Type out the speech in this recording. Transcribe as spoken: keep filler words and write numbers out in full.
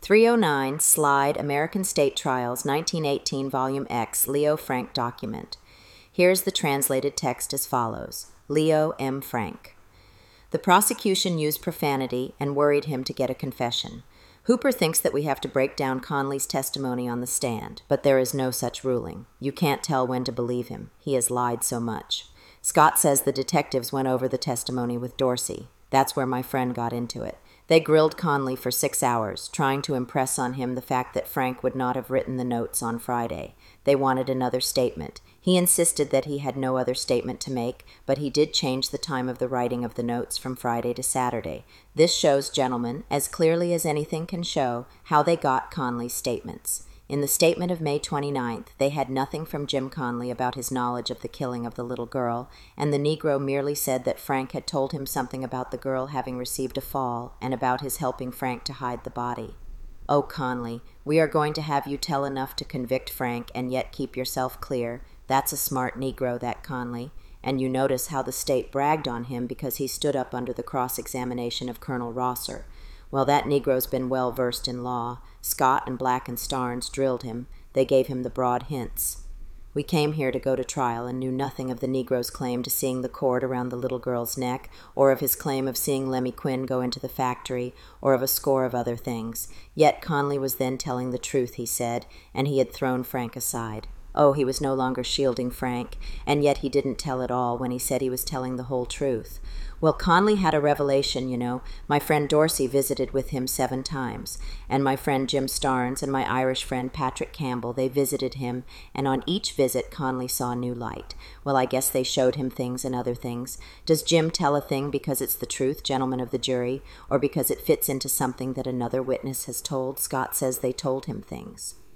three oh nine, Slide, American State Trials, nineteen eighteen, Volume X, Leo Frank document. Here's the translated text as follows. Leo M. Frank. The prosecution used profanity and worried him to get a confession. Hooper thinks that we have to break down Conley's testimony on the stand, but there is no such ruling. You can't tell when to believe him. He has lied so much. Scott says the detectives went over the testimony with Dorsey. That's where my friend got into it. They grilled Conley for six hours, trying to impress on him the fact that Frank would not have written the notes on Friday. They wanted another statement. He insisted that he had no other statement to make, but he did change the time of the writing of the notes from Friday to Saturday. This shows, gentlemen, as clearly as anything can show, how they got Conley's statements. In the statement of May twenty-ninth, they had nothing from Jim Conley about his knowledge of the killing of the little girl, and the Negro merely said that Frank had told him something about the girl having received a fall and about his helping Frank to hide the body. Oh, Conley, we are going to have you tell enough to convict Frank and yet keep yourself clear. That's a smart Negro, that Conley. And you notice how the state bragged on him because he stood up under the cross-examination of Colonel Rosser. Well, that Negro's been well versed in law. Scott and Black and Starnes drilled him. They gave him the broad hints. We came here to go to trial and knew nothing of the Negro's claim to seeing the cord around the little girl's neck, or of his claim of seeing Lemmy Quinn go into the factory, or of a score of other things. Yet Conley was then telling the truth, he said, and he had thrown Frank aside. Oh, he was no longer shielding Frank, and yet he didn't tell it all when he said he was telling the whole truth. Well, Conley had a revelation, you know. My friend Dorsey visited with him seven times, and my friend Jim Starnes and my Irish friend Patrick Campbell, they visited him, and on each visit Conley saw new light. Well, I guess they showed him things and other things. Does Jim tell a thing because it's the truth, gentlemen of the jury, or because it fits into something that another witness has told? Scott says they told him things.